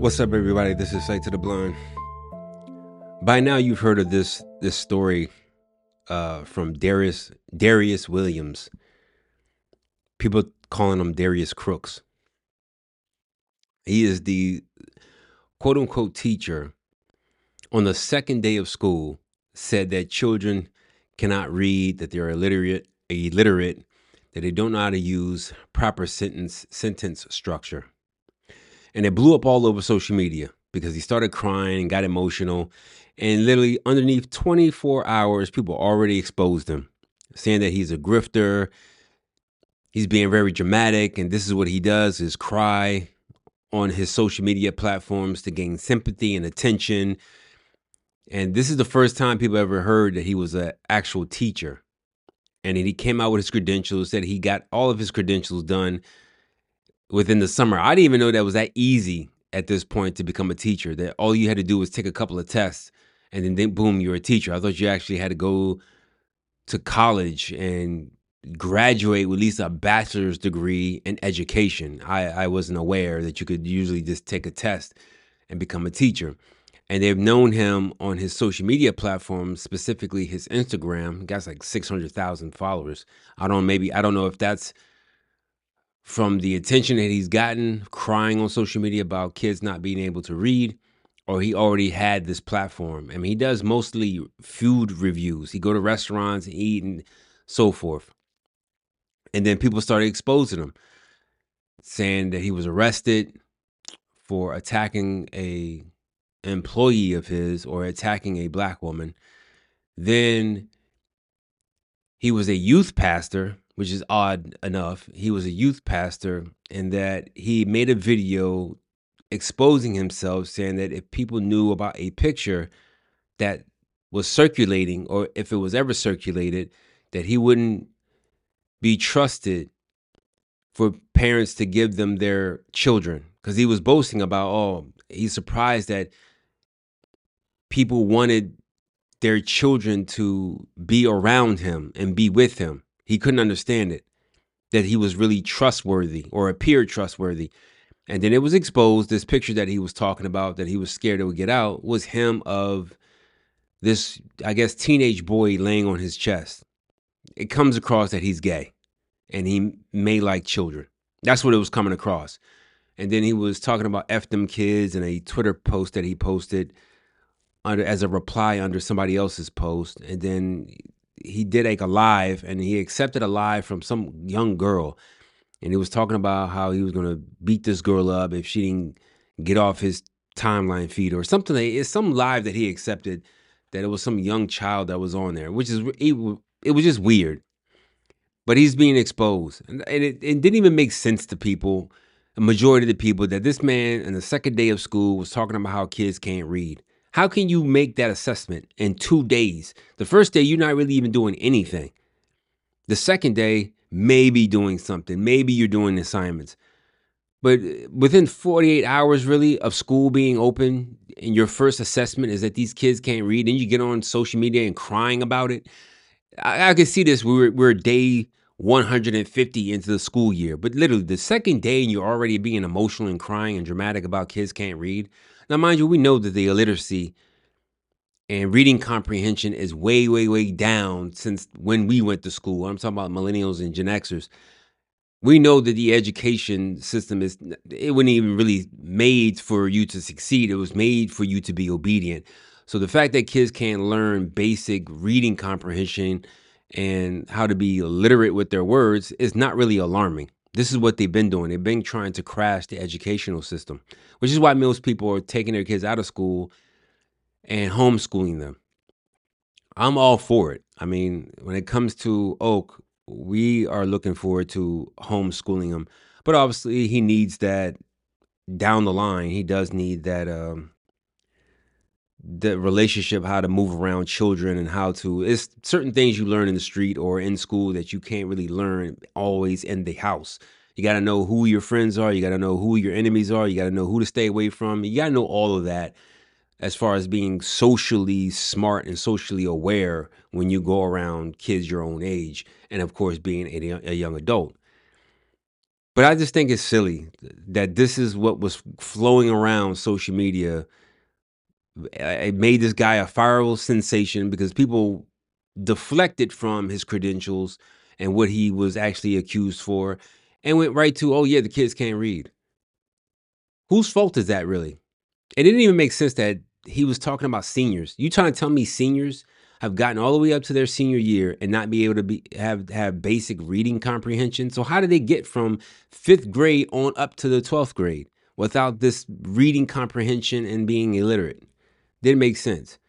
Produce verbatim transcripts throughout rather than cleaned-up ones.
What's up, everybody? This is Sight to the Blind. By now, you've heard of this this story uh, from Darius Darius Williams. People calling him Darius Crooks. He is the quote unquote teacher on the second day of school said that children cannot read, that they're illiterate, illiterate, that they don't know how to use proper sentence sentence structure. And it blew up all over social media because he started crying and got emotional. And literally underneath twenty-four hours, people already exposed him, saying that he's a grifter. He's being very dramatic. And this is what he does, is cry on his social media platforms to gain sympathy and attention. And this is the first time people ever heard that he was an actual teacher. And then he came out with his credentials, said he got all of his credentials done within the summer. I didn't even know that was that easy at this point to become a teacher, that all you had to do was take a couple of tests and then, then boom, you're a teacher. I thought you actually had to go to college and graduate with at least a bachelor's degree in education. I, I wasn't aware that you could usually just take a test and become a teacher. And they've known him on his social media platforms, specifically his Instagram. He got like six hundred thousand followers. I don't maybe, I don't know if that's from the attention that he's gotten crying on social media about kids not being able to read, or he already had this platform. I mean, he does mostly food reviews. He go to restaurants and eat and so forth. And then people started exposing him, saying that he was arrested for attacking a employee of his or attacking a black woman. Then he was a youth pastor, which is odd enough. He was a youth pastor, and that he made a video exposing himself, saying that if people knew about a picture that was circulating, or if it was ever circulated, that he wouldn't be trusted for parents to give them their children. Because he was boasting about, oh, he's surprised that people wanted their children to be around him and be with him. He couldn't understand it, that he was really trustworthy or appeared trustworthy. And then it was exposed, this picture that he was talking about, that he was scared it would get out, was him of this, I guess, teenage boy laying on his chest. It comes across that he's gay and he may like children. That's what it was coming across. And then he was talking about F them kids in a Twitter post that he posted under as a reply under somebody else's post. And then he did like a live, and he accepted a live from some young girl. And he was talking about how he was going to beat this girl up if she didn't get off his timeline feed or something. It's some live that he accepted, that it was some young child that was on there, which is, it, it was just weird. But he's being exposed. And it, it didn't even make sense to people, a majority of the people, that this man in the second day of school was talking about how kids can't read. How can you make that assessment in two days? The first day, you're not really even doing anything. The second day, maybe doing something. Maybe you're doing assignments. But within forty-eight hours, really, of school being open, and your first assessment is that these kids can't read, and you get on social media and crying about it. I, I can see this. We're, we're day one hundred fifty into the school year. But literally, the second day, and you're already being emotional and crying and dramatic about kids can't read. Now, mind you, we know that the illiteracy and reading comprehension is way, way, way down since when we went to school. I'm talking about millennials and Gen Xers. We know that the education system is, it wasn't even really made for you to succeed. It was made for you to be obedient. So the fact that kids can't learn basic reading comprehension and how to be literate with their words is not really alarming. This is what they've been doing. They've been trying to crash the educational system, which is why most people are taking their kids out of school and homeschooling them. I'm all for it. I mean, when it comes to Oak, we are looking forward to homeschooling him. But obviously, he needs that down the line. He does need that um, the relationship, how to move around children and how to, it's certain things you learn in the street or in school that you can't really learn always in the house. You got to know who your friends are. You got to know who your enemies are. You got to know who to stay away from. You got to know all of that as far as being socially smart and socially aware when you go around kids your own age. And of course, being a, a young adult. But I just think it's silly that this is what was flowing around social media. It made this guy a viral sensation because people deflected from his credentials and what he was actually accused for and went right to, oh yeah, the kids can't read. Whose fault is that really? It didn't even make sense that he was talking about seniors. You trying to tell me seniors have gotten all the way up to their senior year and not be able to be have have basic reading comprehension? So how did they get from fifth grade on up to the twelfth grade without this reading comprehension and being illiterate? Didn't make sense.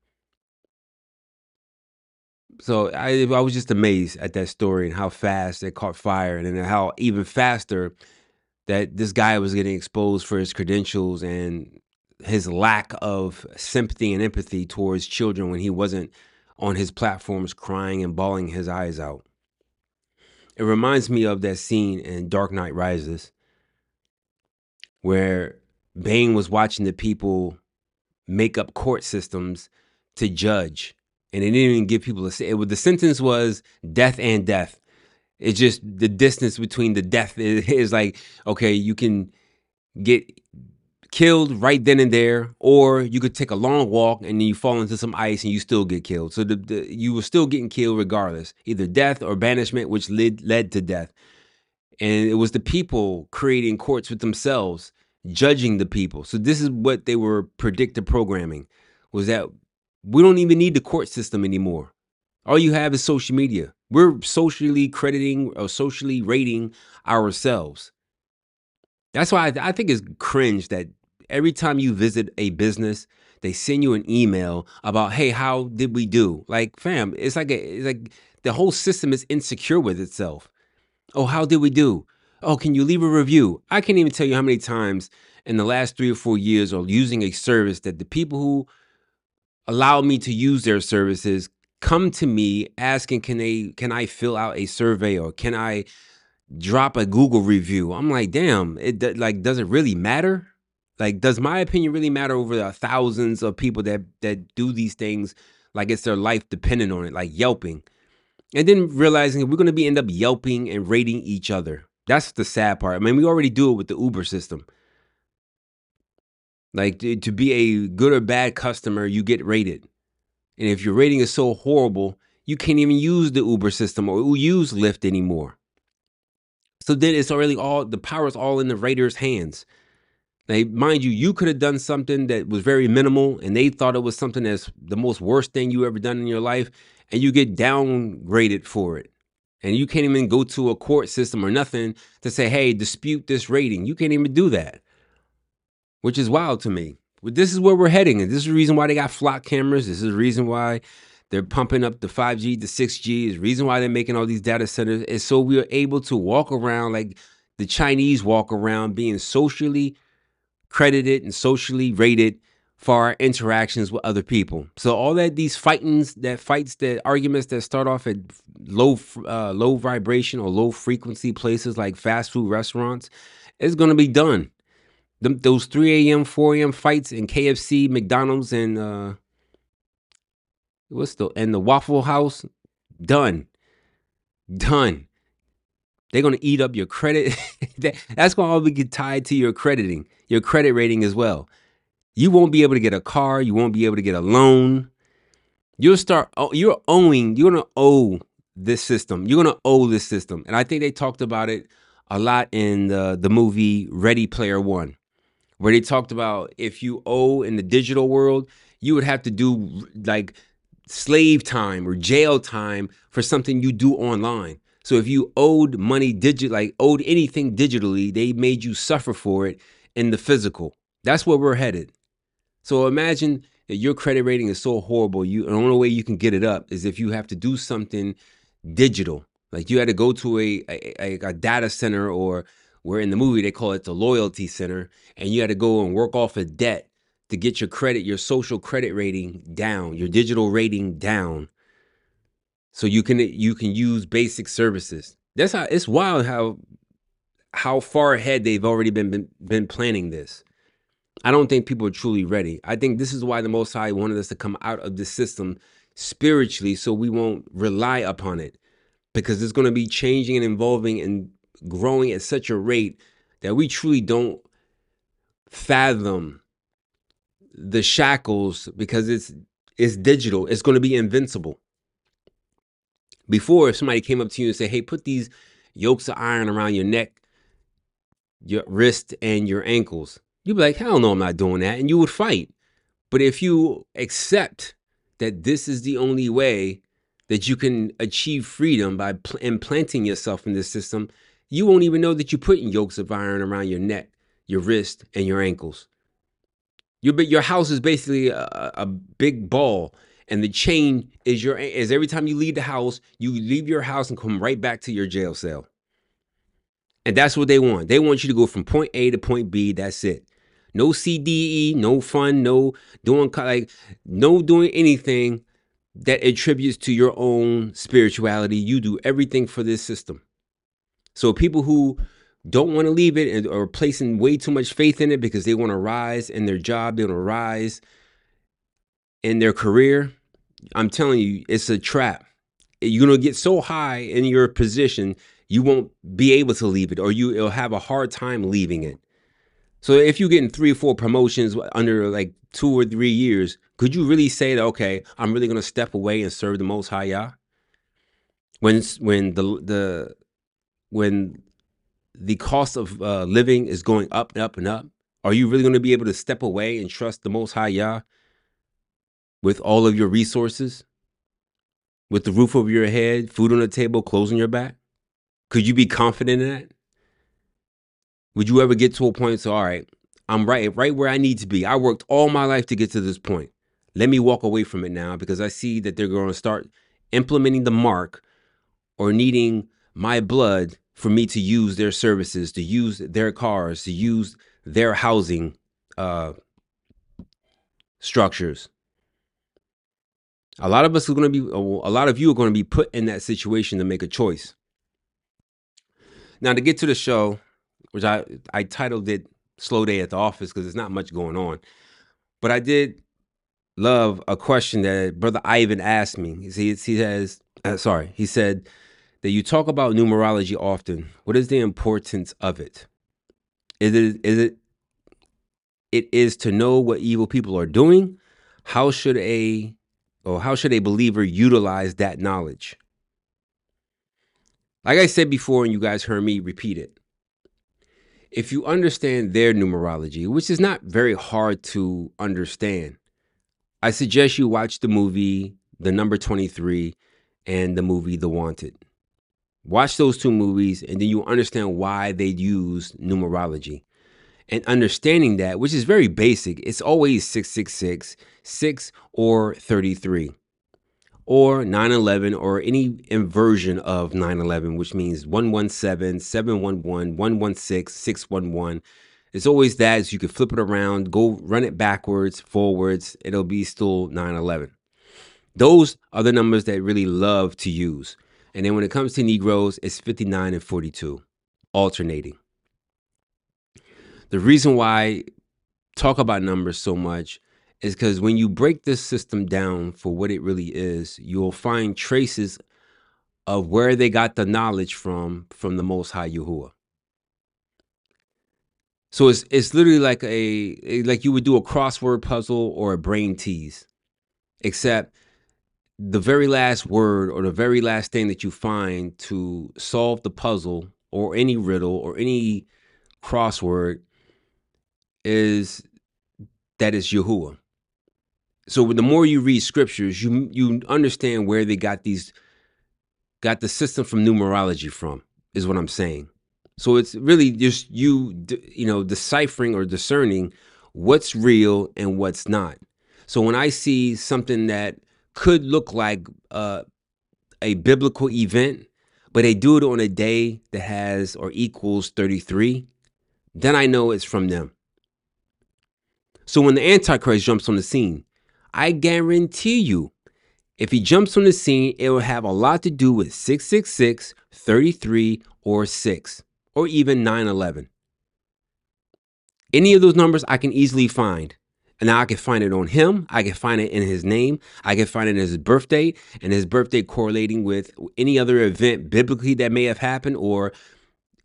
So I I was just amazed at that story and how fast it caught fire, and then how even faster that this guy was getting exposed for his credentials and his lack of sympathy and empathy towards children when he wasn't on his platforms crying and bawling his eyes out. It reminds me of that scene in Dark Knight Rises where Bane was watching the people make up court systems to judge, and they didn't even give people a say. The sentence was death and death. It's just the distance between the death is, is like, okay, you can get killed right then and there, or you could take a long walk and then you fall into some ice and you still get killed. So the, the, you were still getting killed regardless, either death or banishment, which led, led to death. And it was the people creating courts with themselves, judging the people. So this is what they were predictive programming, was that we don't even need the court system anymore. All you have is social media. We're socially crediting or socially rating ourselves. That's why I, I think it's cringe that every time you visit a business, they send you an email about, hey, how did we do? Like, fam, it's like a, it's like the whole system is insecure with itself. Oh, how did we do? Oh, can you leave a review? I can't even tell you how many times in the last three or four years of using a service that the people who allow me to use their services come to me asking, can they, can I fill out a survey or can I drop a Google review? I'm like, damn, it like, does it really matter? Like, does my opinion really matter over the thousands of people that that do these things like it's their life dependent on it, like Yelping? And then realizing we're going to be end up Yelping and rating each other. That's the sad part. I mean, we already do it with the Uber system. Like, to, to be a good or bad customer, you get rated. And if your rating is so horrible, you can't even use the Uber system or use Lyft anymore. So then it's already all, the power is all in the rater's hands. Now, mind you, you could have done something that was very minimal and they thought it was something that's the most worst thing you ever done in your life, and you get downgraded for it. And you can't even go to a court system or nothing to say, hey, dispute this rating. You can't even do that, which is wild to me. But this is where we're heading. And this is the reason why they got flock cameras. This is the reason why they're pumping up the five G, the six G. Is the reason why they're making all these data centers. Is so we are able to walk around like the Chinese walk around, being socially credited and socially rated for our interactions with other people. So all that these fightings, that fights, that arguments that start off at low uh, low vibration or low frequency places like fast food restaurants is going to be done. Them, those three a.m., four a.m. fights in K F C, McDonald's, and uh, what's the and the Waffle House, done, done. They're going to eat up your credit. That's going to all be tied to your crediting, your credit rating as well. You won't be able to get a car. You won't be able to get a loan. You'll start, you're owing, you're going to owe this system. You're going to owe this system. And I think they talked about it a lot in the, the movie Ready Player One, where they talked about if you owe in the digital world, you would have to do like slave time or jail time for something you do online. So if you owed money digit, like owed anything digitally, they made you suffer for it in the physical. That's where we're headed. So imagine that your credit rating is so horrible. You the only way you can get it up is if you have to do something digital. Like you had to go to a a, a data center, or where in the movie they call it the loyalty center, and you had to go and work off a debt to get your credit, your social credit rating down, your digital rating down. So you can you can use basic services. That's how it's wild how how far ahead they've already been been, been planning this. I don't think people are truly ready. I think this is why the Most High wanted us to come out of this system spiritually, so we won't rely upon it, because it's going to be changing and evolving and growing at such a rate that we truly don't fathom the shackles, because it's it's digital. It's going to be invincible. Before, if somebody came up to you and said, hey, put these yokes of iron around your neck, your wrist, and your ankles, you'd be like, hell no, I'm not doing that. And you would fight. But if you accept that this is the only way that you can achieve freedom by pl- implanting yourself in this system, you won't even know that you're putting yokes of iron around your neck, your wrist, and your ankles. Your, your house is basically a, a big ball, and the chain is your, is every time you leave the house, you leave your house and come right back to your jail cell. And that's what they want. They want you to go from point A to point B. That's it. No C D E, no fun, no doing like no doing anything that attributes to your own spirituality. You do everything for this system. So people who don't want to leave it and are placing way too much faith in it because they want to rise in their job, they want to rise in their career, I'm telling you, it's a trap. You're going to get so high in your position, you won't be able to leave it, or you, you'll have a hard time leaving it. So if you're getting three or four promotions under like two or three years, could you really say that, okay, I'm really going to step away and serve the Most High Yah? When, when the, the, when the cost of uh, living is going up and up and up, are you really going to be able to step away and trust the Most High Yah with all of your resources, with the roof over your head, food on the table, clothes on your back? Could you be confident in that? Would you ever get to a point, so, all right, I'm right, right where I need to be. I worked all my life to get to this point. Let me walk away from it now, because I see that they're going to start implementing the mark or needing my blood for me to use their services, to use their cars, to use their housing uh, structures. A lot of us are going to be, a lot of you are going to be put in that situation to make a choice. Now, to get to the show, which I, I titled it Slow Day at the Office because there's not much going on. But I did love a question that Brother Ivan asked me. He, he says, uh, sorry, he said that you talk about numerology often. What is the importance of it? Is it, is it, it is to know what evil people are doing? How should a, or how should a believer utilize that knowledge? Like I said before, and you guys heard me repeat it, if you understand their numerology, which is not very hard to understand, I suggest you watch the movie The Number twenty-three and the movie The Wanted. Watch those two movies, and then you understand why they use numerology. And understanding that, which is very basic, it's always six six six, six or thirty-three. Or nine eleven, or any inversion of nine eleven, which means one one seven, seven one one, one one six, six one one. It's always that, so you can flip it around, go run it backwards, forwards, it'll be still nine eleven. Those are the numbers that really love to use. And then when it comes to Negroes, it's fifty-nine and forty-two, alternating. The reason why I talk about numbers so much is because when you break this system down for what it really is, you'll find traces of where they got the knowledge from, from the Most High Yahuwah. So it's it's literally like a like you would do a crossword puzzle or a brain tease, except the very last word or the very last thing that you find to solve the puzzle or any riddle or any crossword is that it's Yahuwah. So the more you read scriptures, you you understand where they got these, got the system from numerology from, is what I'm saying. So it's really just you, you know, deciphering or discerning what's real and what's not. So when I see something that could look like uh, a biblical event, but they do it on a day that has or equals thirty-three, then I know it's from them. So when the Antichrist jumps on the scene, I guarantee you, if he jumps on the scene, it will have a lot to do with six six six, thirty-three, or six, or even nine eleven. Any of those numbers I can easily find. And now I can find it on him. I can find it in his name. I can find it in his birthday, and his birthday correlating with any other event biblically that may have happened, or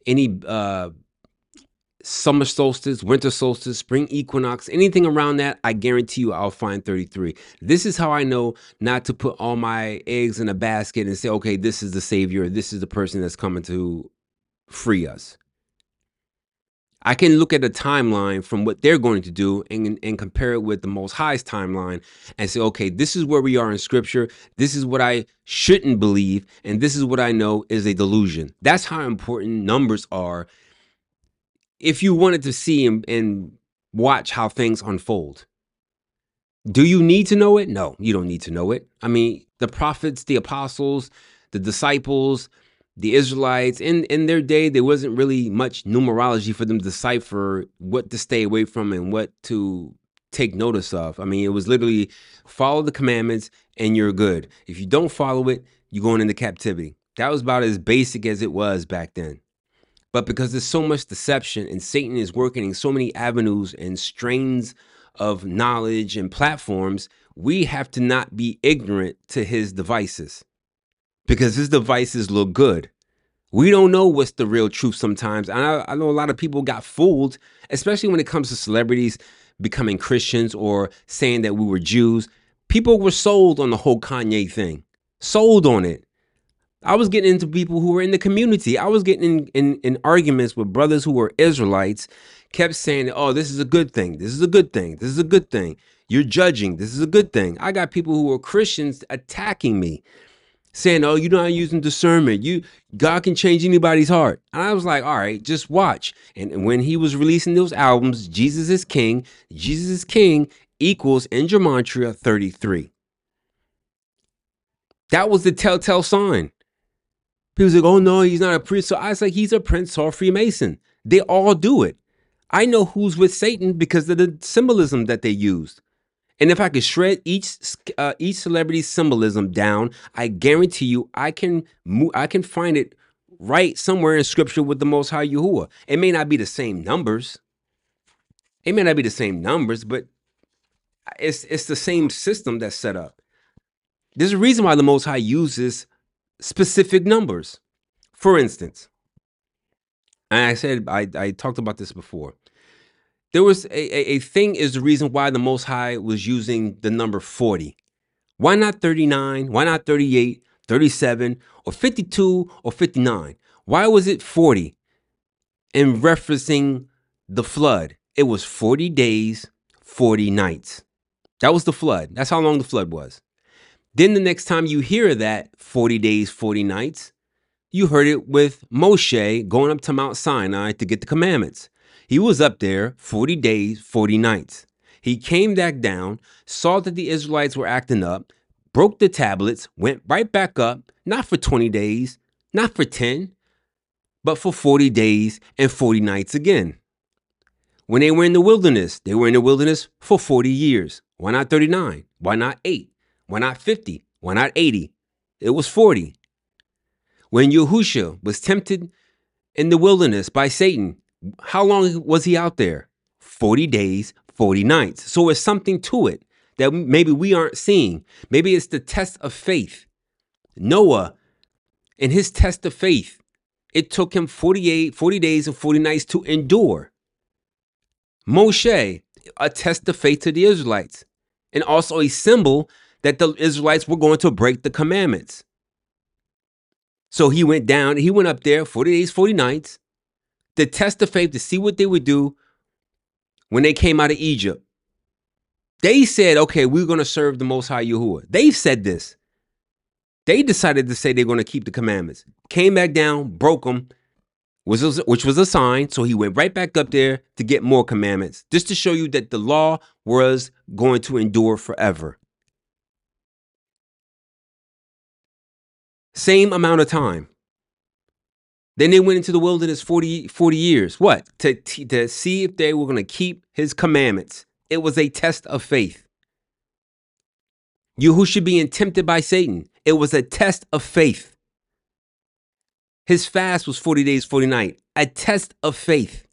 any uh, summer solstice, winter solstice, spring equinox, anything around that, I guarantee you I'll find thirty-three. This is how I know not to put all my eggs in a basket and say, okay, this is the savior. This is the person that's coming to free us. I can look at a timeline from what they're going to do and, and compare it with the Most High's timeline and say, okay, this is where we are in scripture. This is what I shouldn't believe. And this is what I know is a delusion. That's how important numbers are if you wanted to see and, and watch how things unfold. Do you need to know it? No, you don't need to know it. I mean, the prophets, the apostles, the disciples, the Israelites, in, in their day, there wasn't really much numerology for them to decipher what to stay away from and what to take notice of. I mean, it was literally follow the commandments and you're good. If you don't follow it, you're going into captivity. That was about as basic as it was back then. But because there's so much deception and Satan is working in so many avenues and strains of knowledge and platforms, we have to not be ignorant to his devices. Because his devices look good. We don't know what's the real truth sometimes. And I, I know a lot of people got fooled, especially when it comes to celebrities becoming Christians or saying that we were Jews. People were sold on the whole Kanye thing. Sold on it. I was getting into people who were in the community. I was getting in, in, in arguments with brothers who were Israelites, kept saying, oh, this is a good thing. This is a good thing. This is a good thing. You're judging. This is a good thing. I got people who were Christians attacking me, saying, oh, you're not using discernment. You, God can change anybody's heart. And I was like, all right, just watch. And when he was releasing those albums, Jesus is King, Jesus is King equals in Gematria thirty-three. That was the telltale sign. People say, oh, no, he's not a priest. So I was like, he's a prince or Freemason. They all do it. I know who's with Satan because of the symbolism that they used. And if I could shred each uh, each celebrity's symbolism down, I guarantee you I can mo- I can find it right somewhere in scripture with the Most High Yahuwah. It may not be the same numbers. It may not be the same numbers, but it's it's the same system that's set up. There's a reason why the Most High uses specific numbers. For instance, and I said I, I talked about this before. There was a, a, a thing is the reason why the Most High was using the number forty. Why not thirty-nine? Why not thirty-eight, thirty-seven, or fifty-two, or fifty-nine? Why was it forty? In referencing the flood, it was forty days, forty nights. That was the flood. That's how long the flood was. Then the next time you hear that forty days, forty nights, you heard it with Moshe going up to Mount Sinai to get the commandments. He was up there forty days, forty nights. He came back down, saw that the Israelites were acting up, broke the tablets, went right back up, not for twenty days, not for ten, but for forty days and forty nights again. When they were in the wilderness, they were in the wilderness for forty years. Why not thirty-nine? Why not eight? Why not fifty? Why not eighty? It was forty. When Yahushua was tempted in the wilderness by Satan, how long was he out there? forty days, forty nights. So it's something to it that maybe we aren't seeing. Maybe it's the test of faith. Noah, in his test of faith, it took him forty-eight, forty days and forty nights to endure. Moshe, a test of faith to the Israelites, and also a symbol that the Israelites were going to break the commandments. So he went down, he went up there forty days, forty nights, to test of faith to see what they would do when they came out of Egypt. They said, okay, we're going to serve the Most High Yahuwah. They've said this. They decided to say they're going to keep the commandments. Came back down, broke them, which was, which was a sign. So he went right back up there to get more commandments, just to show you that the law was going to endure forever. Same amount of time. Then they went into the wilderness forty, forty years. What? To, to see if they were going to keep his commandments. It was a test of faith. Yahushua being tempted by Satan. It was a test of faith. His fast was forty days, forty nights. A test of faith.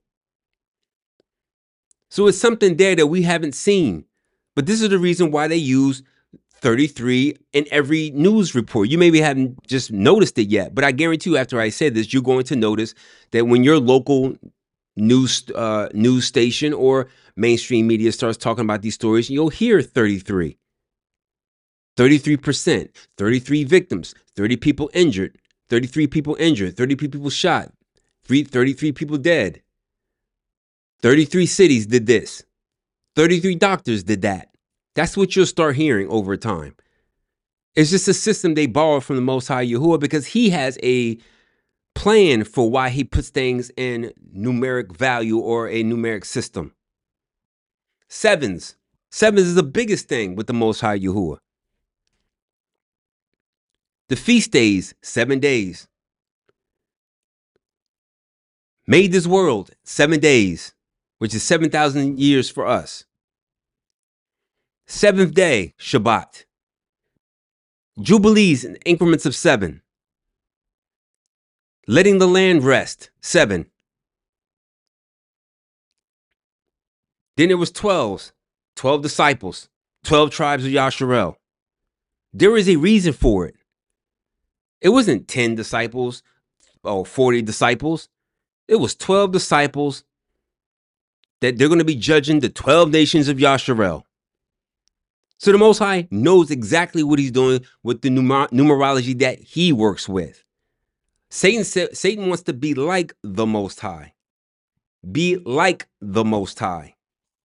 So it's something there that we haven't seen. But this is the reason why they use thirty-three in every news report. You maybe haven't just noticed it yet, but I guarantee you after I say this, you're going to notice that when your local news uh, news station or mainstream media starts talking about these stories, you'll hear thirty-three. thirty-three percent, thirty-three victims, thirty people injured, thirty-three people injured, thirty-three people shot, thirty-three people dead. thirty-three cities did this. thirty-three doctors did that. That's what you'll start hearing over time. It's just a system they borrowed from the Most High Yahuwah because he has a plan for why he puts things in numeric value or a numeric system. Sevens. Sevens is the biggest thing with the Most High Yahuwah. The feast days, seven days. Made this world, seven days, which is seven thousand years for us. Seventh day, Shabbat. Jubilees in increments of seven. Letting the land rest, seven. Then there was twelves, twelve disciples, twelve tribes of Yasharel. There is a reason for it. It wasn't ten disciples or forty disciples. It was twelve disciples that they're going to be judging the twelve nations of Yasharel. So the Most High knows exactly what he's doing with the numer- numerology that he works with. Satan, Satan wants to be like the Most High. Be like the Most High.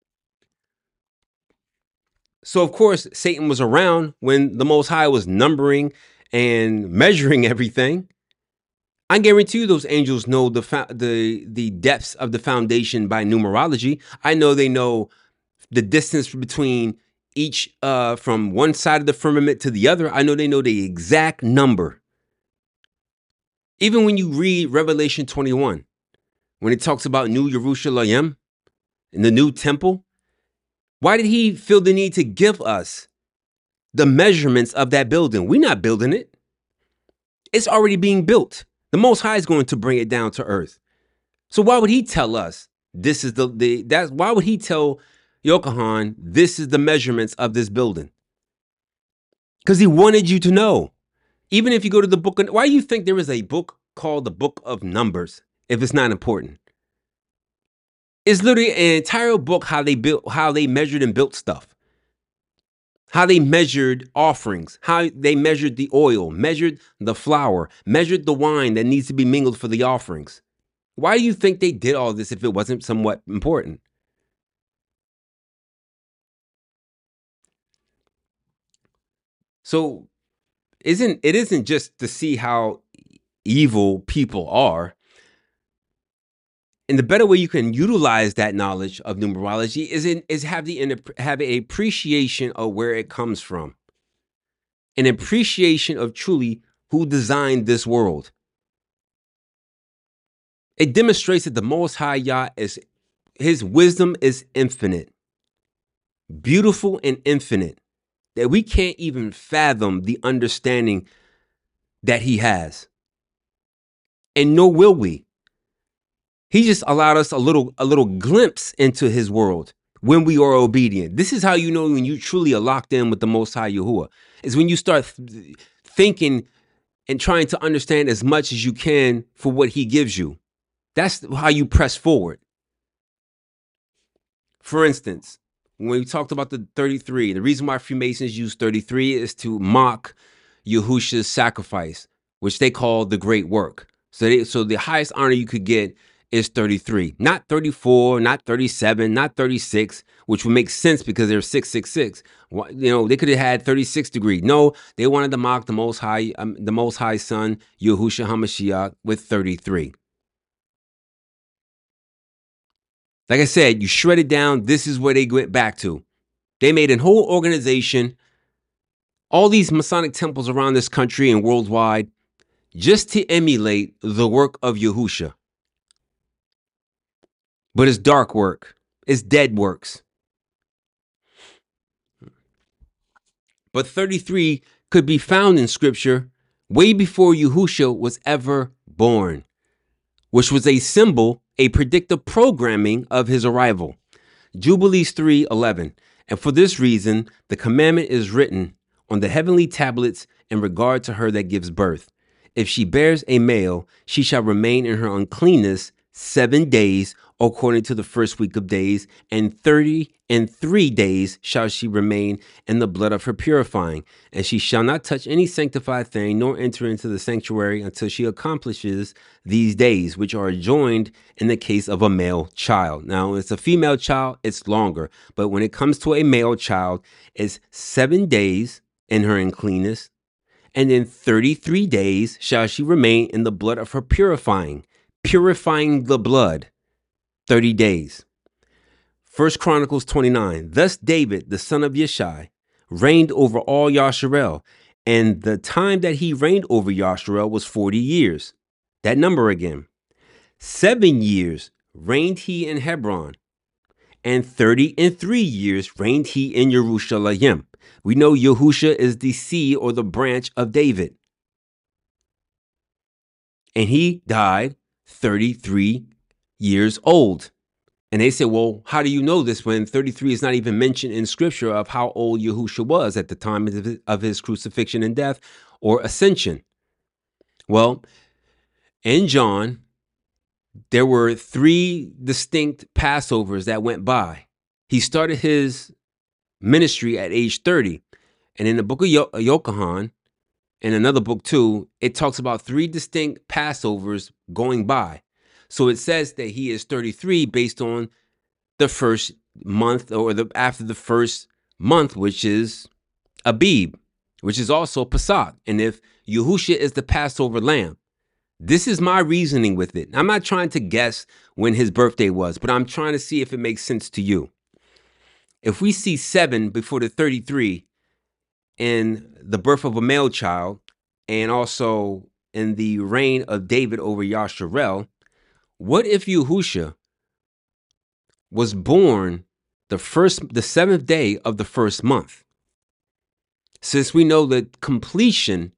So, of course, Satan was around when the Most High was numbering and measuring everything. I guarantee you those angels know the fa- the the depths of the foundation by numerology. I know they know the distance between each uh, from one side of the firmament to the other. I know they know the exact number. Even when you read Revelation twenty-one, when it talks about New Yerushalayim and the new temple, why did he feel the need to give us the measurements of that building? We're not building it. It's already being built. The Most High is going to bring it down to earth. So why would he tell us this is the, the that's why would he tell Yochanan this is the measurements of this building? Because he wanted you to know. Even if you go to the book, of, why do you think there is a book called the Book of Numbers if it's not important? It's literally an entire book how they built, how they measured and built stuff. How they measured offerings, how they measured the oil, measured the flour, measured the wine that needs to be mingled for the offerings. Why do you think they did all this if it wasn't somewhat important? So isn't it isn't just to see how evil people are. And the better way you can utilize that knowledge of numerology is in, is have the have an appreciation of where it comes from, an appreciation of truly who designed this world. It demonstrates that the Most High Yah is his wisdom is infinite, beautiful and infinite, that we can't even fathom the understanding that he has, and nor will we. He just allowed us a little a little glimpse into his world when we are obedient. This is how you know when you truly are locked in with the Most High Yahuwah, is when you start th- thinking and trying to understand as much as you can for what he gives you. That's how you press forward. For instance, when we talked about the thirty-three, the reason why Freemasons use thirty-three is to mock Yahusha's sacrifice, which they call the great work. So, they, so the highest honor you could get is thirty-three, not thirty-four, not thirty-seven, not thirty-six, which would make sense because they're six six six. You know, they could have had thirty-six degree. No, they wanted to mock the Most High, um, the Most High Son, Yahushua HaMashiach, with thirty-three. Like I said, you shred it down. This is where they went back to. They made a whole organization, all these Masonic temples around this country and worldwide, just to emulate the work of Yahusha. But it's dark work. It's dead works. But thirty-three could be found in scripture way before Yahusha was ever born, which was a symbol, a predictive programming of his arrival. Jubilees three eleven. And for this reason, the commandment is written, on the heavenly tablets in regard to her that gives birth. If she bears a male, she shall remain in her uncleanness seven days, according to the first week of days, and thirty and three days shall she remain in the blood of her purifying. And she shall not touch any sanctified thing, nor enter into the sanctuary until she accomplishes these days, which are adjoined in the case of a male child. Now, it's a female child, it's longer. But when it comes to a male child, it's seven days in her uncleanness, and in thirty-three days shall she remain in the blood of her purifying. Purifying the blood, thirty days. First Chronicles twenty-nine. Thus David, the son of Yeshai, reigned over all Yasharel, and the time that he reigned over Yasharel was forty years. That number again. Seven years reigned he in Hebron, and thirty and three years reigned he in Yerushalayim. We know Yahusha is the seed or the branch of David. And he died thirty-three years old. And they said, well, how do you know this when thirty-three is not even mentioned in scripture of how old Yahusha was at the time of his crucifixion and death or ascension? Well, in John, there were three distinct Passovers that went by. He started his ministry at age thirty. And in the book of Yo- Yochanan, in another book too, it talks about three distinct Passovers going by. So it says that he is thirty-three based on the first month or the after the first month, which is Abib, which is also Pesach. And if Yahusha is the Passover lamb, this is my reasoning with it. I'm not trying to guess when his birthday was, but I'm trying to see if it makes sense to you. If we see seven before the thirty-three in the birth of a male child, and also in the reign of David over Yasharel, what if Yahusha was born the first, the seventh day of the first month? Since we know that completion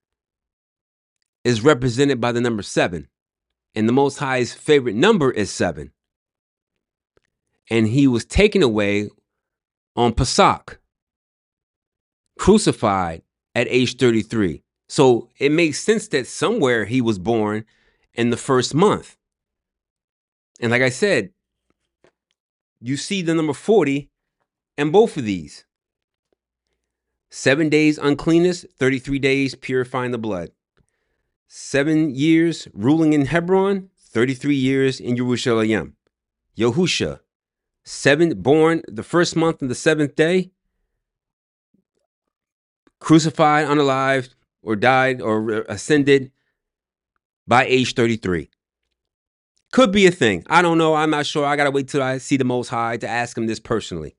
is represented by the number seven, and the Most High's favorite number is seven, and he was taken away on Pesach, crucified at age thirty-three. So it makes sense that somewhere he was born in the first month. And like I said, you see the number forty in both of these. Seven days uncleanness, thirty-three days purifying the blood. Seven years ruling in Hebron, thirty-three years in Yerushalayim. Yahusha, seven, born the first month and the seventh day, crucified, unalived, or died or ascended by age thirty-three. Could be a thing. I don't know. I'm not sure. I got to wait till I see the Most High to ask him this personally.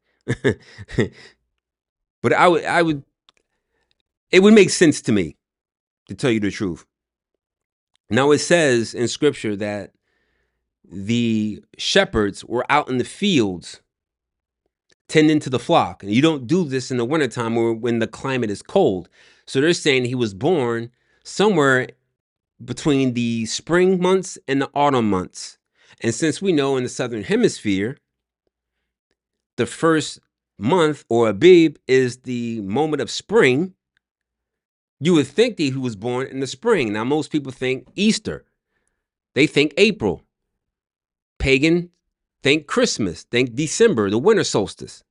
But I would, I would, it would make sense to me, to tell you the truth. Now it says in scripture that the shepherds were out in the fields tending to the flock. And you don't do this in the wintertime or when the climate is cold. So they're saying he was born somewhere between the spring months and the autumn months. And since we know in the southern hemisphere, the first month or Abib is the moment of spring, you would think that he was born in the spring. Now, most people think Easter. They think April. Pagan think Christmas, think December, the winter solstice.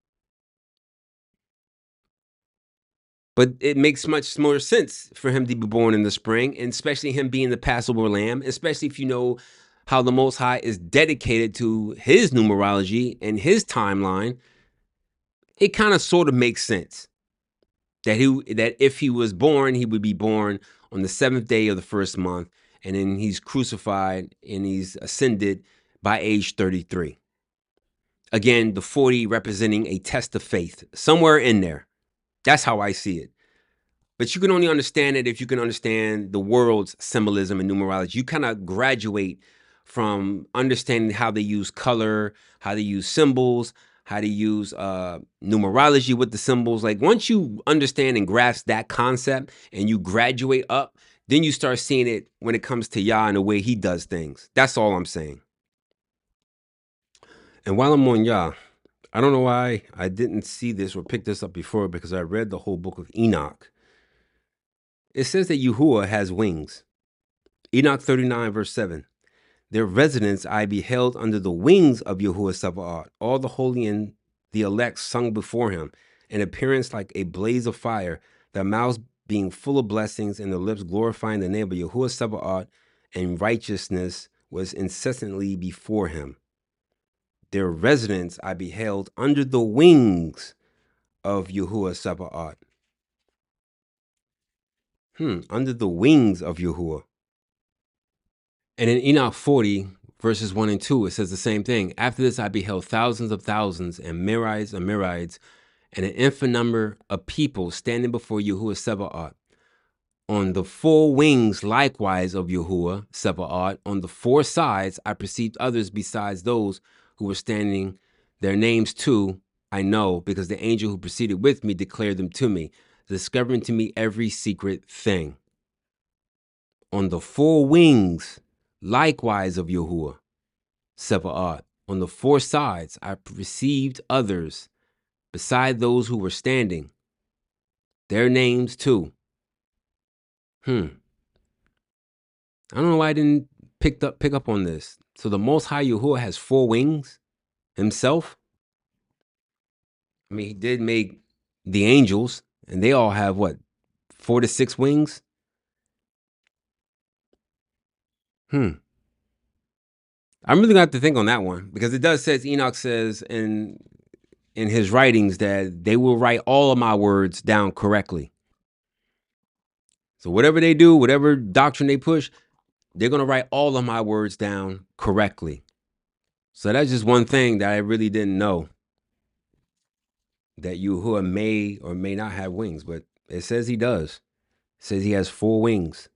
But it makes much more sense for him to be born in the spring, and especially him being the Passover lamb, especially if you know how the Most High is dedicated to his numerology and his timeline. It kind of sort of makes sense that he that if he was born, he would be born on the seventh day of the first month, and then he's crucified and he's ascended by age thirty-three. Again, the forty representing a test of faith, somewhere in there. That's how I see it. But you can only understand it if you can understand the world's symbolism and numerology. You kind of graduate from understanding how they use color, how they use symbols, how to use uh, numerology with the symbols. Like once you understand and grasp that concept and you graduate up, then you start seeing it when it comes to Yah and the way he does things. That's all I'm saying. And while I'm on Yah, I don't know why I didn't see this or pick this up before, because I read the whole book of Enoch. It says that Yahuwah has wings. Enoch thirty-nine, verse seven. Their residence I beheld under the wings of Yahuwah Sabaoth. All the holy and the elect sung before him, in appearance like a blaze of fire, their mouths being full of blessings, and their lips glorifying the name of Yahuwah Sabaoth, and righteousness was incessantly before him. Their residence I beheld under the wings of Yahuwah Sabaoth. Hmm, under the wings of Yahuwah. And in Enoch forty, verses one and two, it says the same thing. After this I beheld thousands of thousands and myriads of myriads, and an infinite number of people standing before Yahuwah Sabaoth. On the four wings likewise of Yahuwah Sabaoth, on the four sides I perceived others besides those who were standing. Their names too I know, because the angel who proceeded with me declared them to me, discovering to me every secret thing. On the four wings likewise of Yahuwah Sabaoth, on the four sides I perceived others beside those who were standing. Their names too. Hmm. I don't know why I didn't pick up pick up on this. So the Most High Yahuwah has four wings himself. I mean, he did make the angels, and they all have what, four to six wings? Hmm. I'm really gonna have to think on that one, because it does says, Enoch says in in his writings that they will write all of my words down correctly. So whatever they do, whatever doctrine they push, they're gonna write all of my words down correctly. So that's just one thing that I really didn't know, that Yahuwah may or may not have wings, but it says he does. It says he has four wings.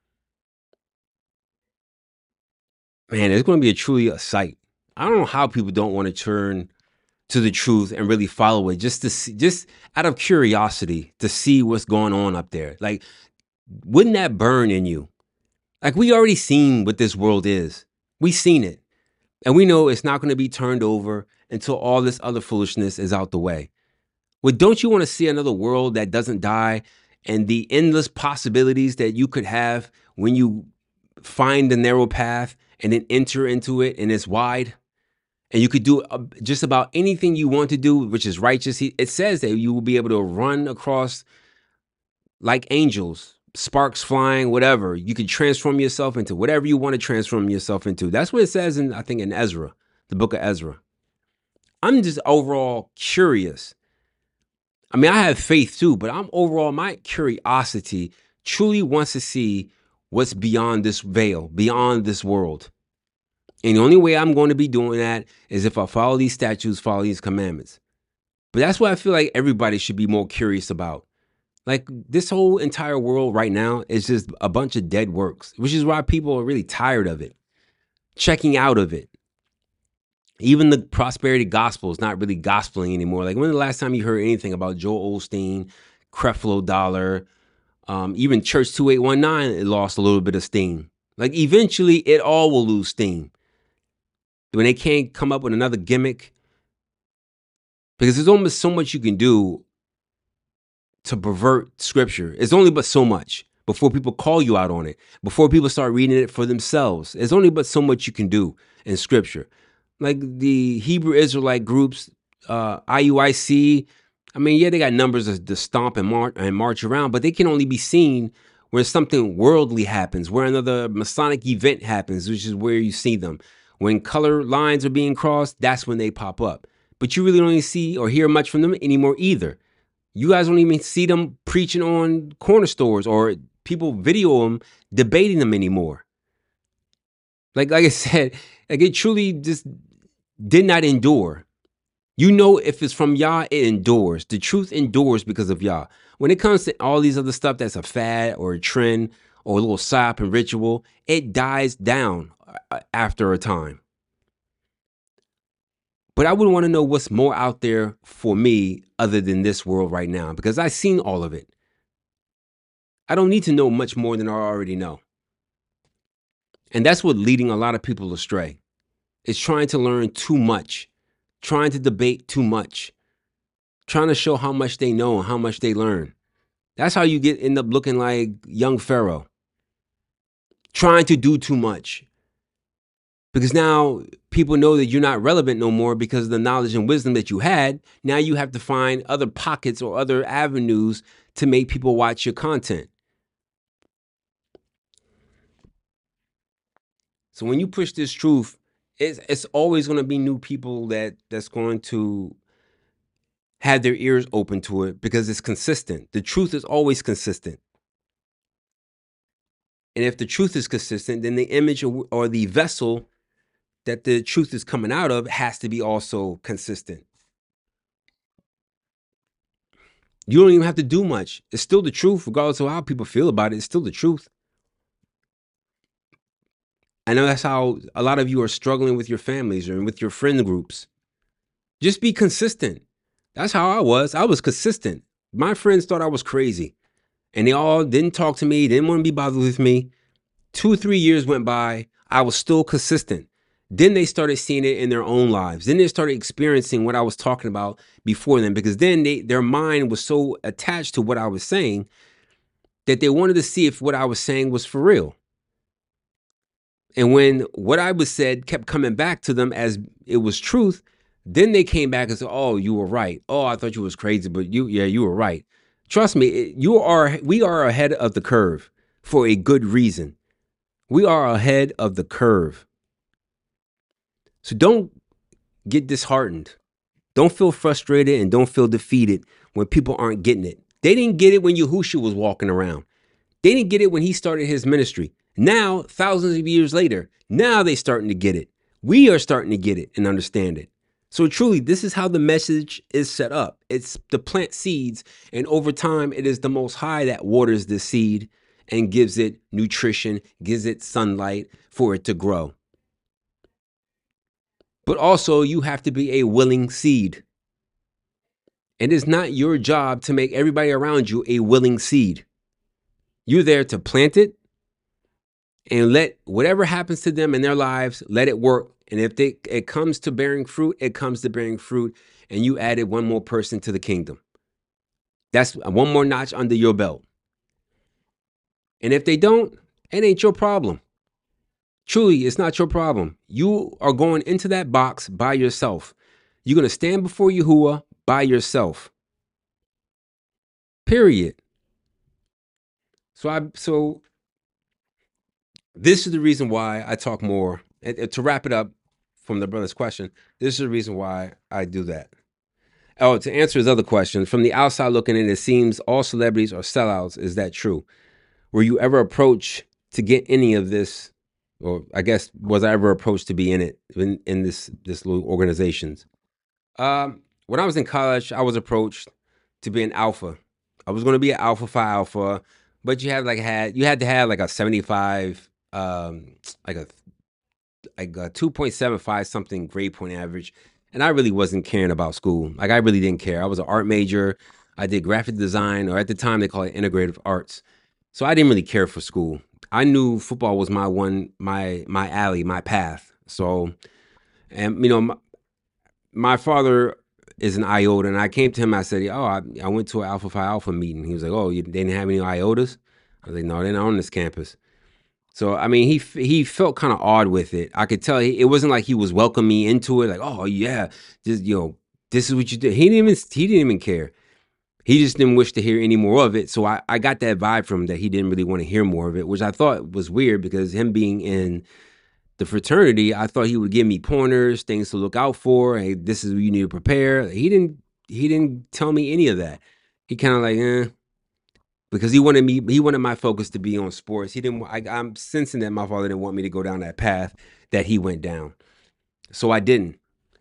Man, it's going to be a truly a sight. I don't know how people don't want to turn to the truth and really follow it, just to see, just out of curiosity, to see what's going on up there. Like, wouldn't that burn in you? Like, we already seen what this world is. We seen it. And we know it's not going to be turned over until all this other foolishness is out the way. Well, don't you want to see another world that doesn't die, and the endless possibilities that you could have when you find the narrow path and then enter into it, and it's wide, and you could do just about anything you want to do, which is righteous? It says that you will be able to run across like angels, sparks flying, whatever. You can transform yourself into whatever you want to transform yourself into. That's what it says in, I think, in Ezra, the book of Ezra. I'm just overall curious. I mean, I have faith too, but I'm overall, my curiosity truly wants to see what's beyond this veil, beyond this world. And the only way I'm going to be doing that is if I follow these statutes, follow these commandments. But that's what I feel like everybody should be more curious about. Like, this whole entire world right now is just a bunch of dead works, which is why people are really tired of it, checking out of it. Even the prosperity gospel is not really gospeling anymore. Like, when the last time you heard anything about Joel Osteen, Creflo Dollar, um, even Church two eight one nine, it lost a little bit of steam. Like, eventually it all will lose steam when they can't come up with another gimmick, because there's almost so much you can do to pervert scripture. It's only but so much before people call you out on it, before people start reading it for themselves. There's only but so much you can do in scripture. Like the Hebrew Israelite groups, uh, I U I C, I mean, yeah, they got numbers to stomp and march, and march around, but they can only be seen where something worldly happens, where another Masonic event happens, which is where you see them. When color lines are being crossed, that's when they pop up. But you really don't even see or hear much from them anymore either. You guys don't even see them preaching on corner stores, or people video them debating them anymore. Like, like I said, like, it truly just did not endure. You know, if it's from Yah, it endures. The truth endures because of Yah. When it comes to all these other stuff that's a fad or a trend or a little sop and ritual, it dies down after a time. But I would want to know what's more out there for me other than this world right now, because I've seen all of it. I don't need to know much more than I already know. And that's what leading a lot of people astray. It's trying to learn too much, trying to debate too much, trying to show how much they know and how much they learn. That's how you get end up looking like young Pharaoh, trying to do too much. Because now people know that you're not relevant no more because of the knowledge and wisdom that you had. Now you have to find other pockets or other avenues to make people watch your content. So when you push this truth, it's, it's always going to be new people that that's going to have their ears open to it because it's consistent. The truth is always consistent. And if the truth is consistent, then the image or, or the vessel that the truth is coming out of has to be also consistent. You don't even have to do much. It's still the truth, regardless of how people feel about it. It's still the truth. I know that's how a lot of you are struggling with your families or with your friend groups. Just be consistent. That's how I was. I was consistent. My friends thought I was crazy. And they all didn't talk to me, didn't want to be bothered with me. Two or three years went by. I was still consistent. Then they started seeing it in their own lives. Then they started experiencing what I was talking about before them, because then they, their mind was so attached to what I was saying that they wanted to see if what I was saying was for real. And when what I was said kept coming back to them as it was truth, then they came back and said, "Oh, you were right. Oh, I thought you was crazy, but you, yeah, you were right." Trust me, you are. We are ahead of the curve for a good reason. We are ahead of the curve. So don't get disheartened. Don't feel frustrated and don't feel defeated when people aren't getting it. They didn't get it when Yahushua was walking around. They didn't get it when he started his ministry. Now, thousands of years later, now they're starting to get it. We are starting to get it and understand it. So truly, this is how the message is set up. It's to plant seeds, and over time, it is the Most High that waters the seed and gives it nutrition, gives it sunlight for it to grow. But also, you have to be a willing seed. And it's not your job to make everybody around you a willing seed. You're there to plant it and let whatever happens to them in their lives, let it work. And if they, it comes to bearing fruit, it comes to bearing fruit. And you added one more person to the kingdom. That's one more notch under your belt. And if they don't, it ain't your problem. Truly, it's not your problem. You are going into that box by yourself. You're going to stand before Yahuwah by yourself. Period. So I so this is the reason why I talk more. And to wrap it up from the brother's question, this is the reason why I do that. Oh, to answer his other question, from the outside looking in, it seems all celebrities are sellouts. Is that true? Were you ever approached to get any of this? Or I guess, was I ever approached to be in it, in, in this this little organizations? Um, when I was in college, I was approached to be an alpha. I was going to be an alpha phi alpha, but you had like had you had to have like a seventy-five, um, like a like a two point seven five something grade point average, and I really wasn't caring about school. Like I really didn't care. I was an art major. I did graphic design, or at the time they call it integrative arts. So I didn't really care for school. I knew football was my one, my my alley, my path. So, and you know, my, my father is an iota, and I came to him. I said, "Oh, I, I went to an Alpha Phi Alpha meeting." He was like, "Oh, you they didn't have any iotas?" I was like, "No, they're not on this campus." So I mean, he he felt kind of odd with it. I could tell he, it wasn't like he was welcoming me into it. Like, "Oh yeah, just you know, this is what you did." He didn't even he didn't even care. He just didn't wish to hear any more of it. So I, I got that vibe from him that he didn't really want to hear more of it, which I thought was weird because him being in the fraternity, I thought he would give me pointers, things to look out for. Hey, this is what you need to prepare. He didn't he didn't tell me any of that. He kind of like, eh, because he wanted me, he wanted my focus to be on sports. He didn't, I, I'm sensing that my father didn't want me to go down that path that he went down. So I didn't.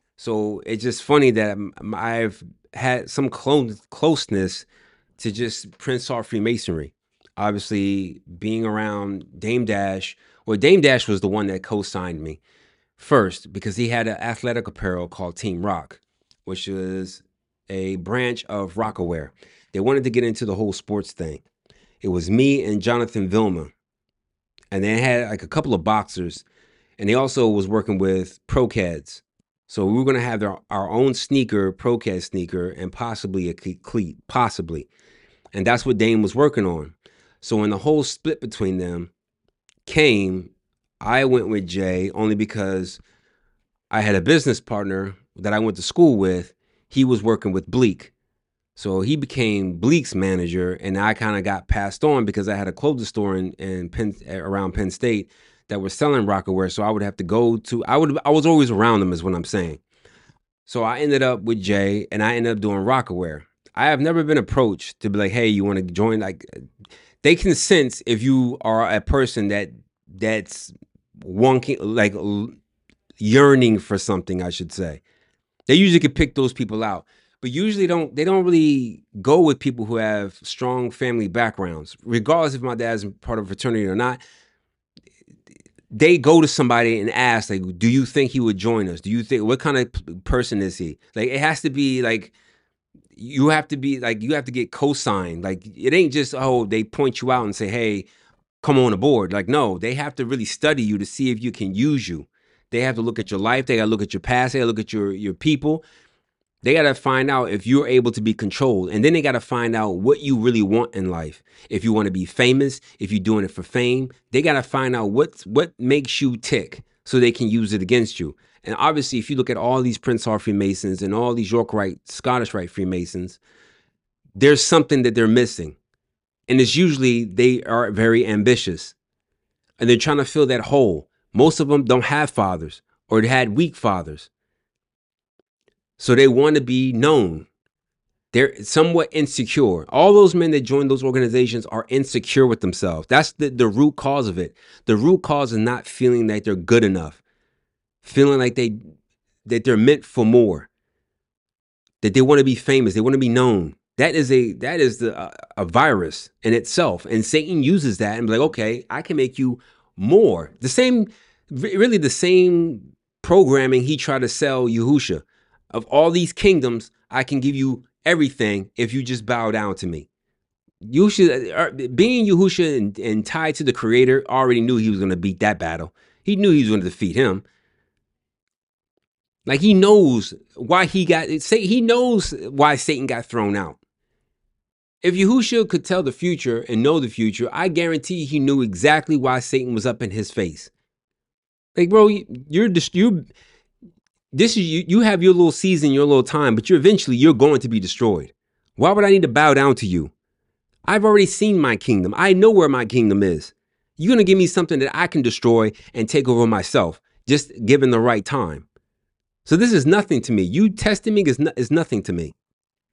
So it's just funny that I've had some close, closeness to just Prince Hart Freemasonry. Obviously, being around Dame Dash, well, Dame Dash was the one that co-signed me first because he had an athletic apparel called Team Rock, which was a branch of Rockaware. They wanted to get into the whole sports thing. It was me and Jonathan Vilma, and they had like a couple of boxers, and they also was working with pro-ceds. So we were going to have our, our own sneaker, Procast sneaker, and possibly a cleat, possibly. And that's what Dame was working on. So when the whole split between them came, I went with Jay only because I had a business partner that I went to school with. He was working with Bleak. So he became Bleak's manager, and I kind of got passed on because I had a clothing store in, in Penn, around Penn State that was selling Rocawear. So I would have to go to, I would, I was always around them is what I'm saying. So I ended up with Jay, and I ended up doing Rocawear. I have never been approached to be like, hey, you want to join? Like, they can sense if you are a person that that's wonking, like yearning for something, I should say. They usually can pick those people out, but usually don't. They don't really go with people who have strong family backgrounds, regardless if my dad's part of a fraternity or not. They go to somebody and ask, like, do you think he would join us? Do you think, what kind of person is he? Like, it has to be like, you have to be like, you have to get co-signed. Like, it ain't just, oh, they point you out and say, hey, come on aboard. Like, no, they have to really study you to see if you can use you. They have to look at your life. They got to look at your past. They got to look at your, your people. They got to find out if you're able to be controlled. And then they got to find out what you really want in life. If you want to be famous, if you're doing it for fame, they got to find out what, what makes you tick so they can use it against you. And obviously, if you look at all these Prince Hall Freemasons and all these York Rite, Scottish Rite Freemasons, there's something that they're missing. And it's usually they are very ambitious. And they're trying to fill that hole. Most of them don't have fathers or they had weak fathers. So they want to be known. They're somewhat insecure. All those men that join those organizations are insecure with themselves. That's the, the root cause of it. The root cause is not feeling that they're good enough, feeling like they that they're meant for more, that they want to be famous, they want to be known. That is a that is the, uh, a virus in itself, and Satan uses that and be like, okay, I can make you more. The same, really the same programming he tried to sell Yahusha. Of all these kingdoms, I can give you everything if you just bow down to me. Yahusha, being Yahusha and, and tied to the Creator, already knew he was going to beat that battle. He knew he was going to defeat him. Like, he knows why he got, he knows why Satan got thrown out. If Yahusha could tell the future and know the future, I guarantee he knew exactly why Satan was up in his face. Like, bro, you're just, you This is you, you have your little season, your little time, but you're eventually you're going to be destroyed. Why would I need to bow down to you? I've already seen my kingdom. I know where my kingdom is. You're going to give me something that I can destroy and take over myself, just given the right time. So this is nothing to me. You testing me is, no, is nothing to me.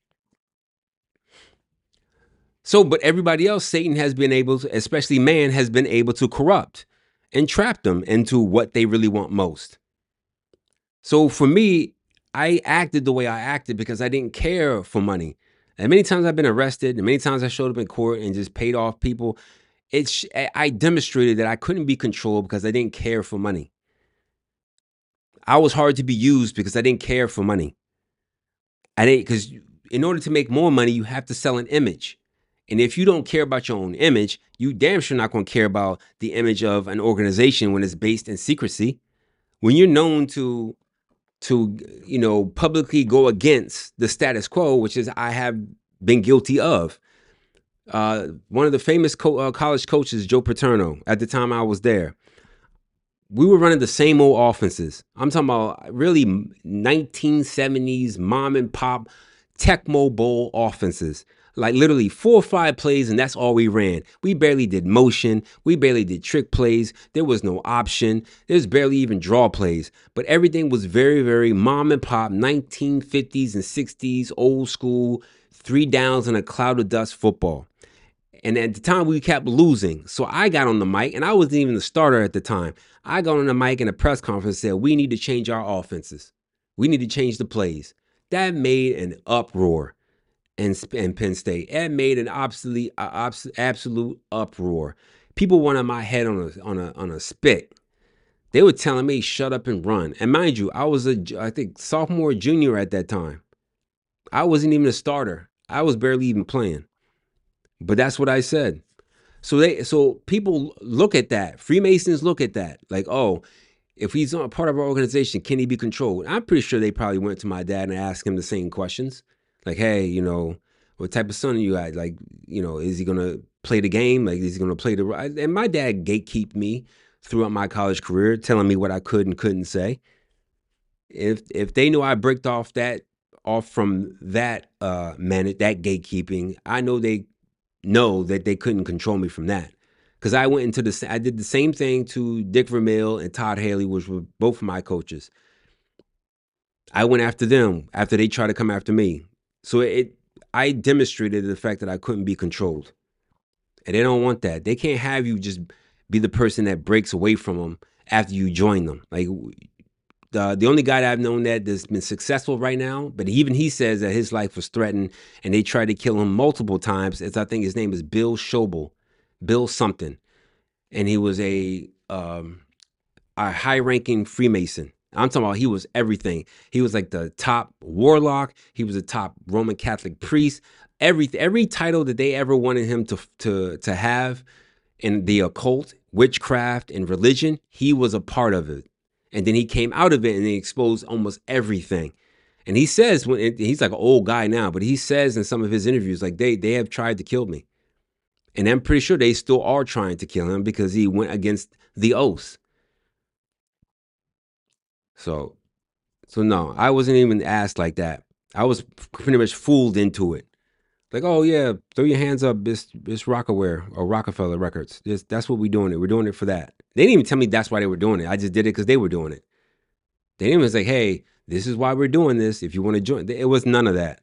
So, but everybody else, Satan has been able to, especially man, has been able to corrupt and trap them into what they really want most. So for me, I acted the way I acted because I didn't care for money. And many times I've been arrested, and many times I showed up in court and just paid off people. It's I demonstrated that I couldn't be controlled because I didn't care for money. I was hard to be used because I didn't care for money. I didn't, because in order to make more money, you have to sell an image. And if you don't care about your own image, you damn sure not going to care about the image of an organization when it's based in secrecy. When you're known to to, you know, publicly go against the status quo, which is I have been guilty of. Uh, one of the famous co- uh, college coaches, Joe Paterno, at the time I was there, we were running the same old offenses. I'm talking about really nineteen seventies mom and pop Tecmo Bowl offenses. Like literally four or five plays, and that's all we ran. We barely did motion. We barely did trick plays. There was no option. There's barely even draw plays. But everything was very, very mom and pop, nineteen fifties and sixties, old school, three downs and a cloud of dust football. And at the time, we kept losing. So I got on the mic, and I wasn't even the starter at the time. I got on the mic in a press conference and said, we need to change our offenses. We need to change the plays. That made an uproar. And, and Penn State. It made an obsolete, uh, absolute uproar. People wanted my head on a on a on a spit. They were telling me shut up and run. And mind you, I was a I think sophomore, junior at that time. I wasn't even a starter. I was barely even playing. But that's what I said. So they so people look at that. Freemasons look at that like, oh, If he's not a part of our organization, can he be controlled? I'm pretty sure they probably went to my dad and asked him the same questions. Like, hey, you know, what type of son are you at? Like, you know, is he going to play the game? Like, is he going to play the... And my dad gatekeeped me throughout my college career, telling me what I could and couldn't say. If if they knew I bricked off that off from that uh man that gatekeeping, I know they know that they couldn't control me from that. Because I went into the, I did the same thing to Dick Vermeil and Todd Haley, which were both of my coaches. I went after them after they tried to come after me. So it, I demonstrated the fact that I couldn't be controlled. And they don't want that. They can't have you just be the person that breaks away from them after you join them. Like, the the only guy that I've known that that's been successful right now, but even he says that his life was threatened and they tried to kill him multiple times. As I think his name is Bill Schobel, Bill something, and he was a um, a high ranking Freemason. I'm talking about he was everything. He was like the top warlock. He was a top Roman Catholic priest. Every every title that they ever wanted him to to to have in the occult, witchcraft, and religion, he was a part of it. And then he came out of it and he exposed almost everything. And he says, when he's like an old guy now, but he says in some of his interviews, like they they have tried to kill me. And I'm pretty sure they still are trying to kill him because he went against the oath. So, so no, I wasn't even asked like that. I was pretty much fooled into it. Like, oh yeah, throw your hands up, it's, it's Rockaware or Rockefeller Records. It's, that's what we're doing it. We're doing it for that. They didn't even tell me that's why they were doing it. I just did it because they were doing it. They didn't even say, hey, this is why we're doing this. If you want to join, it was none of that.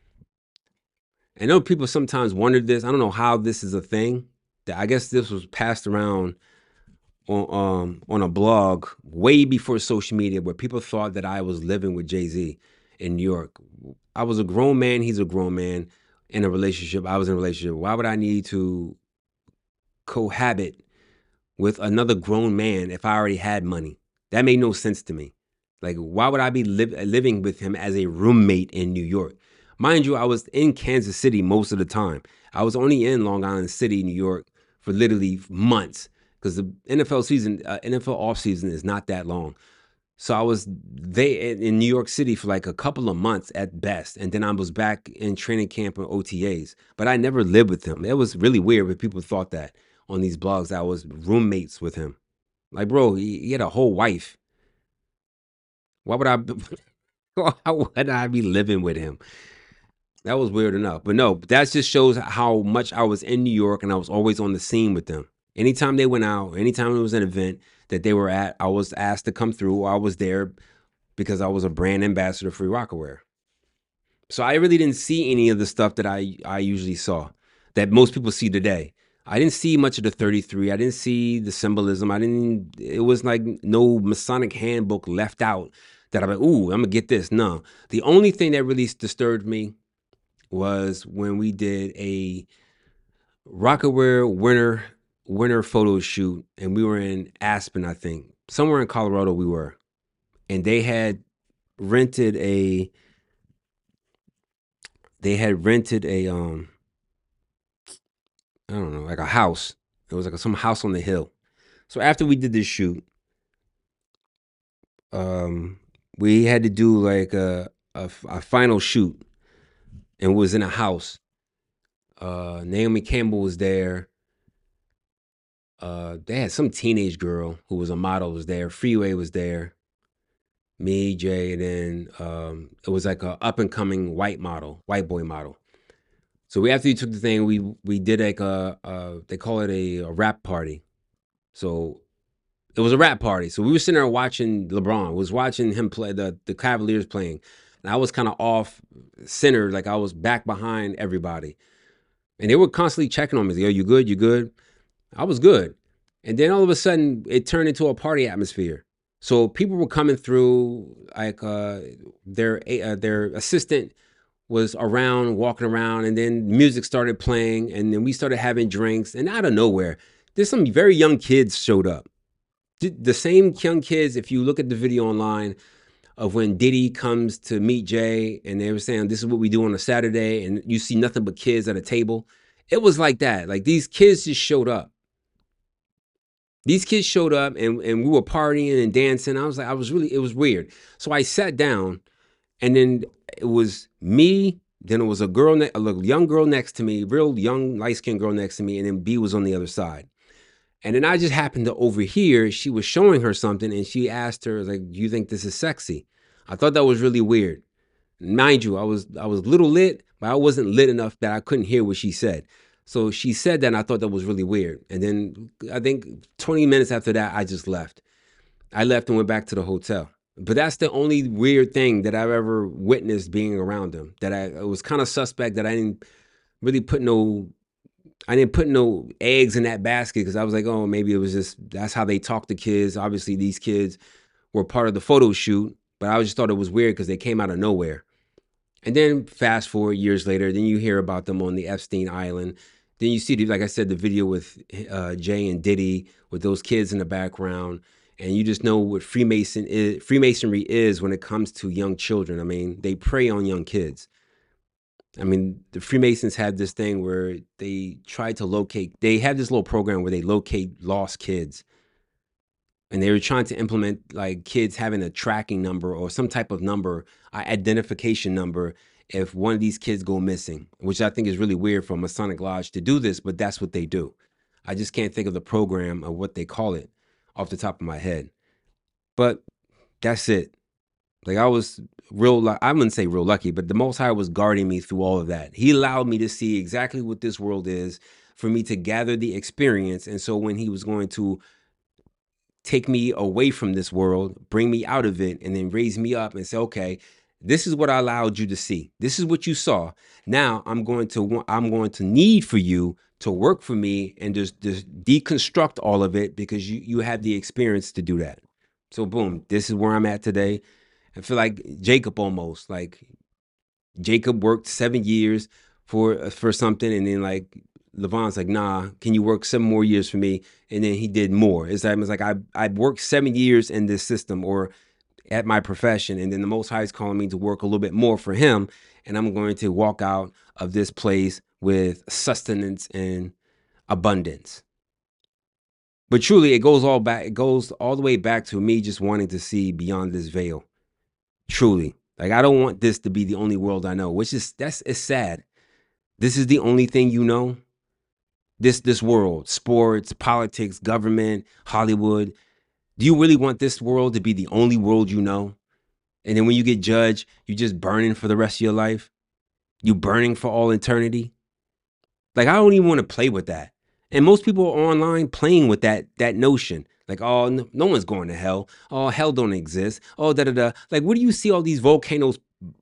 I know people sometimes wondered this. I don't know how this is a thing. I guess this was passed around on um on a blog way before social media, where people thought that I was living with Jay-Z in New York. I was a grown man. He's a grown man in a relationship. I was in a relationship. Why would I need to cohabit with another grown man if I already had money? That made no sense to me. Like, why would I be li- living with him as a roommate in New York? Mind you, I was in Kansas City most of the time. I was only in Long Island City, New York, for literally months because the N F L season, uh, N F L off season is not that long. So I was they in New York City for like a couple of months at best, and then I was back in training camp and O T As. But I never lived with him. It was really weird, but people thought that on these blogs I was roommates with him. Like, bro, he, he had a whole wife. Why would I? Why would I be living with him? That was weird enough. But no, that just shows how much I was in New York and I was always on the scene with them. Anytime they went out, anytime it was an event that they were at, I was asked to come through. I was there because I was a brand ambassador for Rockaware. So I really didn't see any of the stuff that I, I usually saw, that most people see today. I didn't see much of the thirty-three. I didn't see the symbolism. I didn't, it was like no Masonic handbook left out that I'm like, ooh, I'm gonna get this. No. The only thing that really disturbed me was when we did a Rockaware winter winter photo shoot, and we were in Aspen, I think. Somewhere in Colorado we were. And they had rented a they had rented a um I don't know, like a house. It was like a, some house on the hill. So after we did this shoot, um we had to do like a a, a final shoot, and it was in a house. Uh, Naomi Campbell was there. Uh, they had some teenage girl who was a model was there. Freeway was there. Me, Jay, and then um, it was like a up and coming white model, white boy model. So we after we took the thing, we we did like a, a they call it a, a rap party. So it was a rap party. So we were sitting there watching LeBron. We was watching him play the the Cavaliers playing, and I was kind of off center, like I was back behind everybody. And they were constantly checking on me. Yo, you good? You good? I was good. And then all of a sudden, it turned into a party atmosphere. So people were coming through, like uh, their uh, their assistant was around, walking around, and then music started playing, and then we started having drinks. And out of nowhere, there's some very young kids showed up. The same young kids, if you look at the video online of when Diddy comes to meet Jay, and they were saying, this is what we do on a Saturday, and you see nothing but kids at a table. It was like that. Like, these kids just showed up. These kids showed up and, and we were partying and dancing. I was like, I was really, it was weird. So I sat down and then it was me. Then it was a girl, ne- a little young girl next to me, real young, light skinned girl next to me. And then B was on the other side. And then I just happened to overhear she was showing her something and she asked her, like, do you think this is sexy? I thought that was really weird. Mind you, I was I was a little lit, but I wasn't lit enough that I couldn't hear what she said. So she said that and I thought that was really weird. And then I think twenty minutes after that, I just left. I left and went back to the hotel. But that's the only weird thing that I've ever witnessed being around him. That I it was kind of suspect that I didn't really put no I didn't put no eggs in that basket because I was like, oh, maybe it was just that's how they talk to kids. Obviously, these kids were part of the photo shoot, but I just thought it was weird because they came out of nowhere. And then fast forward years later, then you hear about them on the Epstein Island. Then you see, like I said, the video with uh, Jay and Diddy with those kids in the background. And you just know what Freemason is, Freemasonry is when it comes to young children. I mean, they prey on young kids. I mean, the Freemasons had this thing where they try to locate, they had this little program where they locate lost kids. And they were trying to implement like kids having a tracking number or some type of number, identification number, if one of these kids go missing, which I think is really weird for Masonic Lodge to do this, but that's what they do. I just can't think of the program or what they call it off the top of my head. But that's it. Like I was real, I wouldn't say real lucky, but the Most High was guarding me through all of that. He allowed me to see exactly what this world is, for me to gather the experience. And so when he was going to take me away from this world, bring me out of it, and then raise me up and say, okay, this is what I allowed you to see. This is what you saw. Now I'm going to I'm going to need for you to work for me and just, just deconstruct all of it because you you have the experience to do that. So boom, this is where I'm at today. I feel like Jacob almost. Like Jacob worked seven years for for something, and then like Levon's like, nah, can you work seven more years for me? And then he did more. It's like, it's like I I worked seven years in this system or at my profession, and then the Most High is calling me to work a little bit more for him, and I'm going to walk out of this place with sustenance and abundance. But truly, it goes all back. It goes all the way back to me just wanting to see beyond this veil. Truly, like I don't want this to be the only world I know, which is that's it's sad. This is the only thing you know. This this world, sports, politics, government, Hollywood. Do you really want this world to be the only world you know? And then when you get judged, you just burning for the rest of your life? You burning for all eternity? Like I don't even want to play with that. And most people are online playing with that that notion. Like, oh, no, no one's going to hell. Oh, hell don't exist. Oh, da da da. Like, what do you see all these volcanoes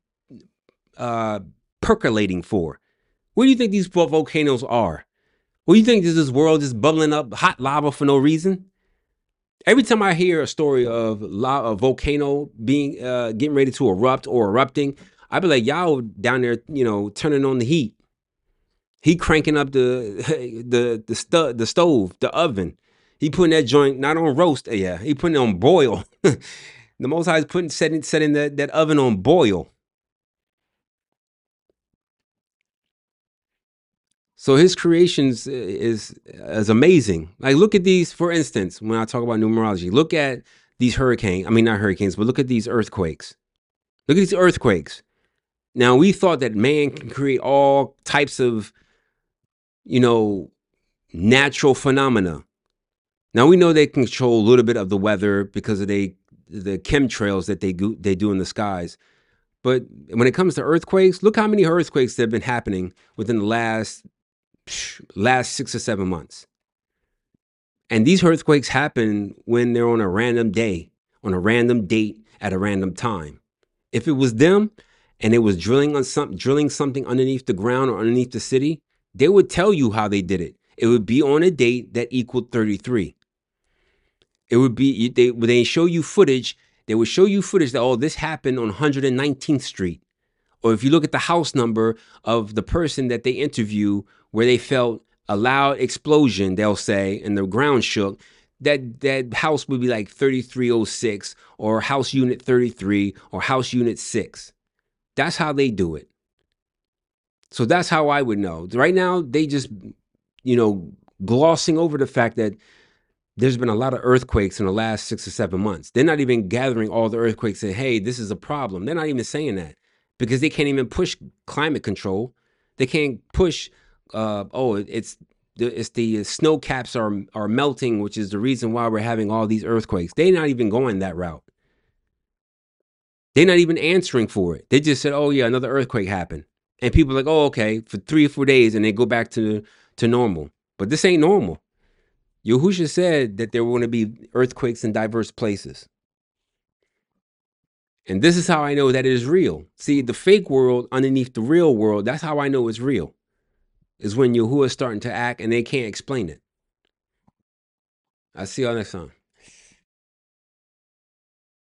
uh, percolating for? What do you think these volcanoes are? What do you think is this world just bubbling up hot lava for no reason? Every time I hear a story of la- a volcano being uh, getting ready to erupt or erupting, I be like, y'all down there, you know, turning on the heat. He cranking up the the the stu- the stove, the oven. He putting that joint not on roast, yeah. He putting it on boil. The Most High is putting setting setting that, that oven on boil. So his creations is is amazing. Like look at these, for instance, when I talk about numerology, look at these hurricanes. I mean, not hurricanes, but look at these earthquakes. Look at these earthquakes. Now we thought that man can create all types of, you know, natural phenomena. Now we know they control a little bit of the weather because of they the chemtrails that they go, they do in the skies. But when it comes to earthquakes, look how many earthquakes that have been happening within the last last six or seven months. And these earthquakes happen when they're on a random day, on a random date, at a random time. If it was them and it was drilling on some drilling something underneath the ground or underneath the city, they would tell you how they did it. It would be on a date that equaled thirty-three. It would be they when they show you footage, they would show you footage that, oh, this happened on one hundred nineteenth Street. Or if you look at the house number of the person that they interview where they felt a loud explosion, they'll say, and the ground shook, that that house would be like thirty-three oh six or house unit thirty-three or house unit six. That's how they do it. So that's how I would know. Right now, they just, you know, glossing over the fact that there's been a lot of earthquakes in the last six or seven months. They're not even gathering all the earthquakes and, hey, this is a problem. They're not even saying that because they can't even push climate control. They can't push, uh, oh, it's the, it's the snow caps are, are melting, which is the reason why we're having all these earthquakes. They're not even going that route. They're not even answering for it. They just said, oh, yeah, another earthquake happened. And people are like, oh, okay, for three or four days, and they go back to, to normal. But this ain't normal. Yahusha said that there were going to be earthquakes in diverse places. And this is how I know that it is real. See, the fake world underneath the real world, that's how I know it's real. Is when Yahuwah is starting to act and they can't explain it. I'll see y'all next time.